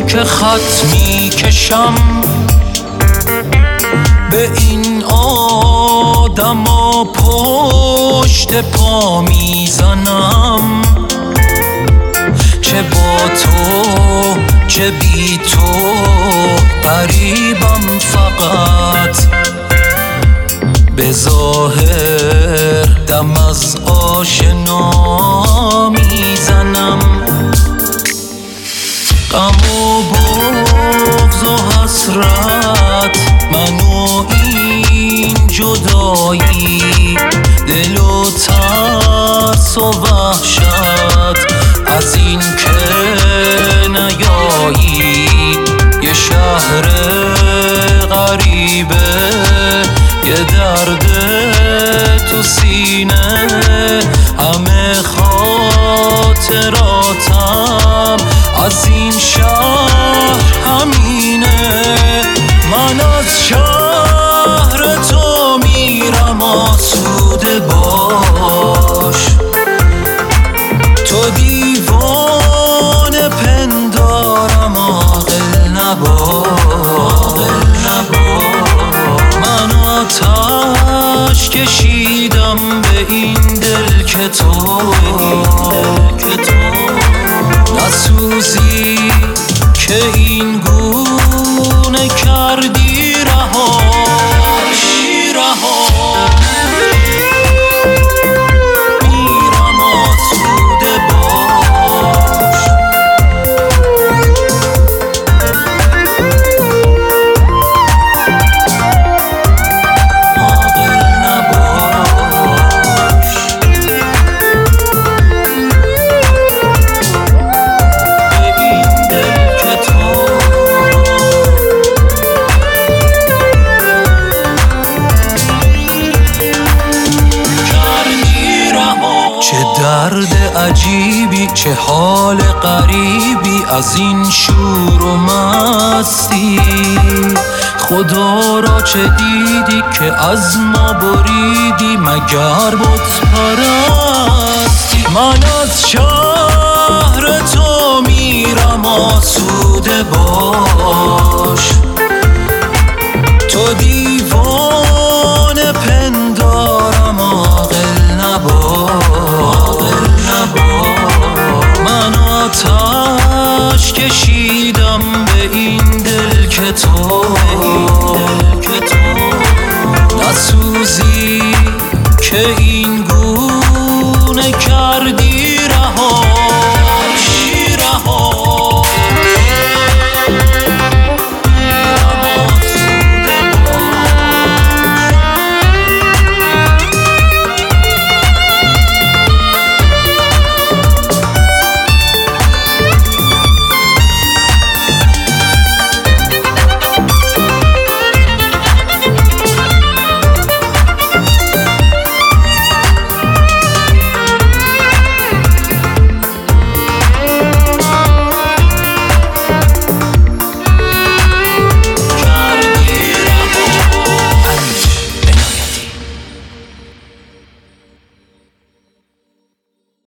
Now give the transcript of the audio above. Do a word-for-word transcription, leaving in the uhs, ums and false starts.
که خط می کشم به این آدم و پشت پا میزنم، چه با تو چه بی تو غریبم، فقط به ظاهر دم از آشنا میزنم. غم و بغض و حسرت، من و این جدایی، دل و ترس و وحشت از این که نیایی. یه شهر غریبه، یه درد تو سینه، همه خاطراتم از این شهر همینه. من از شهر تو میرم آسوده باش، تو دیوانه پندارم عاقل نباش. من آتش کشیدم به این دل که تو نسوزی، که این گونه کردی رهاش. میرم آسوده باش، عاقل نباش. به این دل که تو چه درد عجیبی، چه حال غریبی از این شور و مستی. خدا را چه دیدی که از ما بریدی، مگر بت پرستی. من از شهر تو میرم آسوده باش، تو دیوانه پندارم عاقل نباش. من آتش کشیدم به این دل که تو